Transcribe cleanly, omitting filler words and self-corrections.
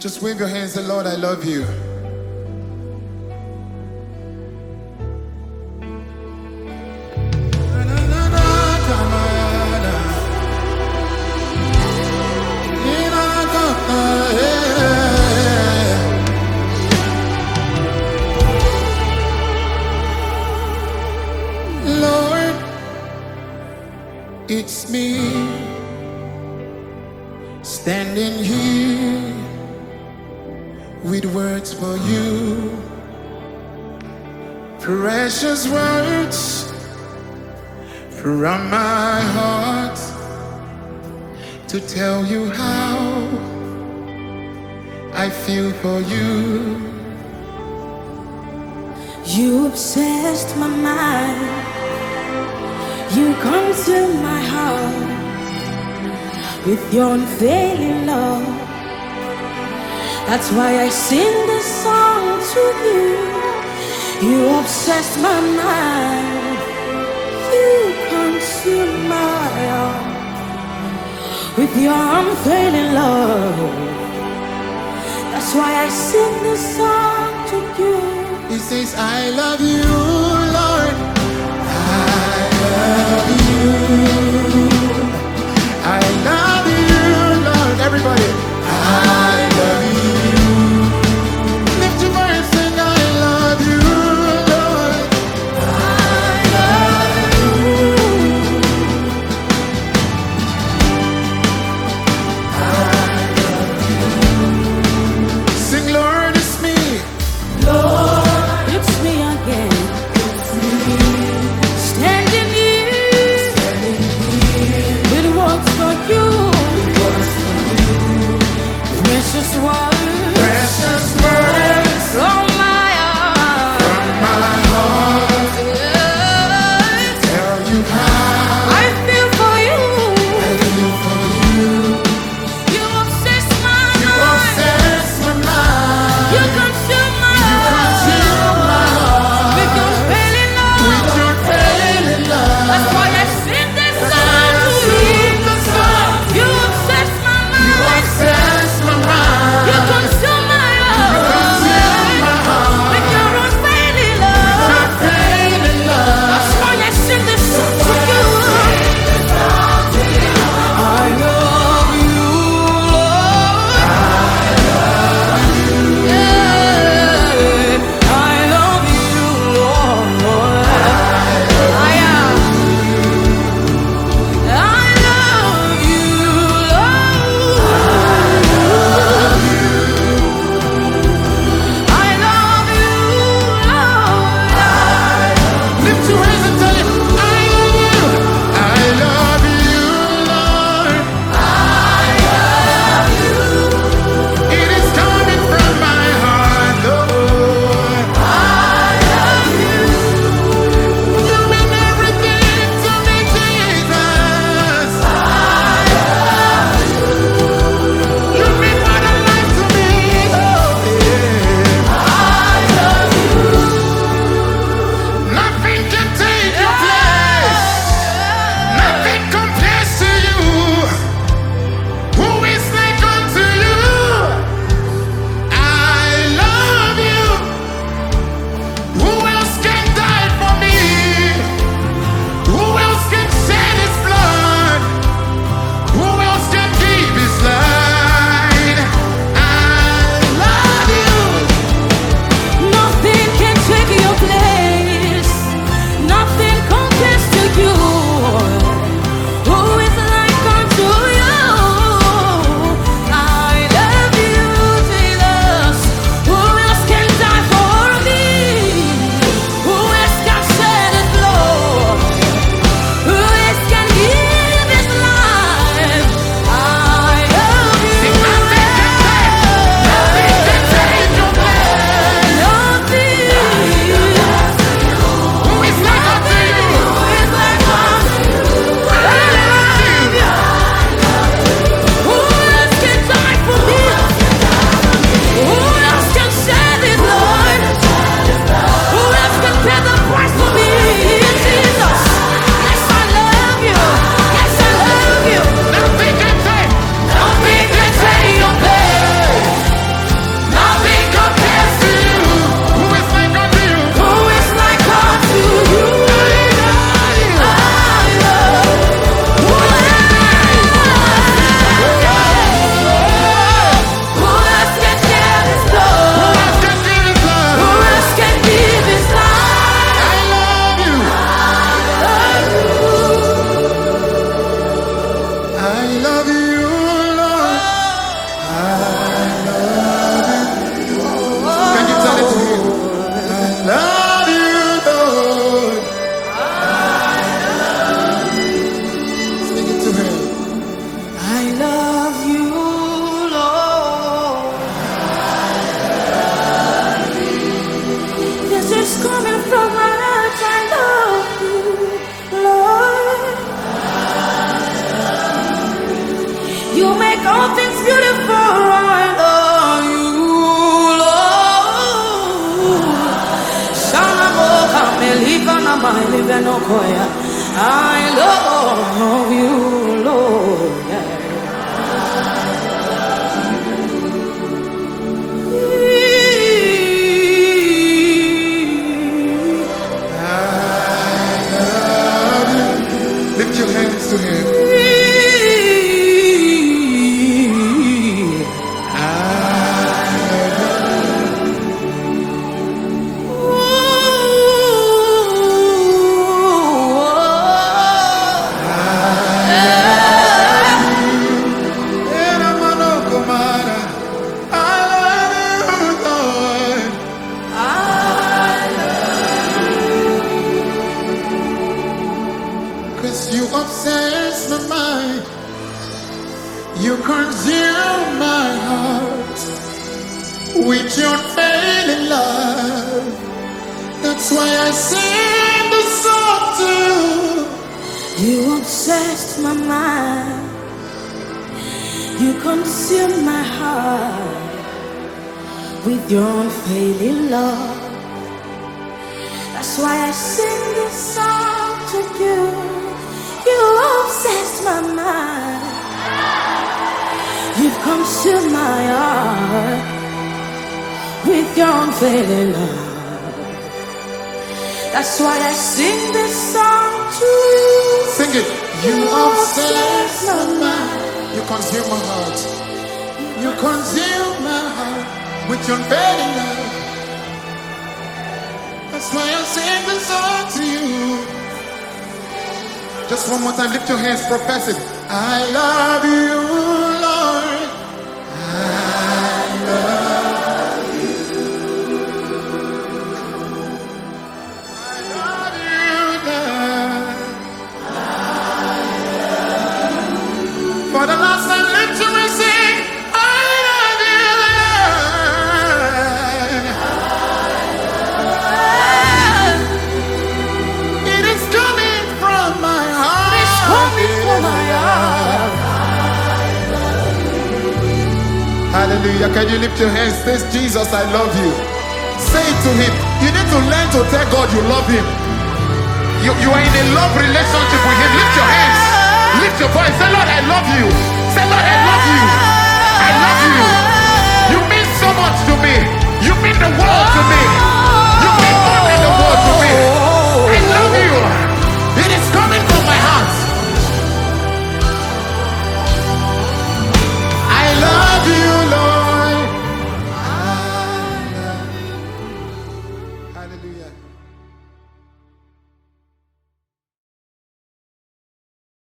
Just wave your hands and Lord, I love you. Lord, it's me standing here with words for you, precious words from my heart to tell you how I feel for you. You obsessed my mind, you consumed my heart with your unfailing love. That's why I sing this song to you. You obsessed my mind, you consumed my heart with your unfailing love. That's why I sing this song to you. He says, I love you, Lord. I love you. I love you, Lord. Everybody, I love you. Lift your voice and sing, I love you, Lord. I love you. I love you. Sing, Lord, it's me. Lord, it's me again. love you, Lord. Lift your hands to Him. You obsess my mind, you consume my heart with your unfailing love. That's why I sing the song to you. You obsessed my mind, you consume my heart with your unfailing love. That's why I sing this song to you. You obsessed my mind, you've consumed my heart with your unfailing love. That's why I sing this song to you. Sing it. You obsess my mind, you consume my heart, you consume my heart with your unfailing love. That's why I sing this song to you. Just one more time, lift your hands, profess it. I love you, Lord. I love you. I love you, Lord. For the last time, lift your hands, sing. I love you, Lord. It is coming from my heart. Hallelujah. Can you lift your hands? Say, Jesus, I love you. Say it to Him. You need to learn to tell God you love Him. You are in a love relationship.